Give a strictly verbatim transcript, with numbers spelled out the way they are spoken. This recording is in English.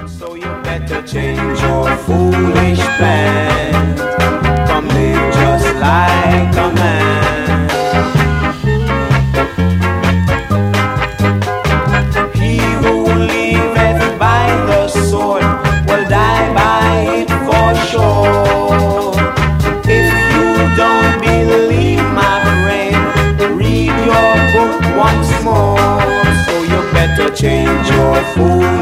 So you better change your foolish plans. Come live just like a man. He who liveth by the sword will die by it for sure. If you don't believe, my friend, read your book once more. So you better change your foolish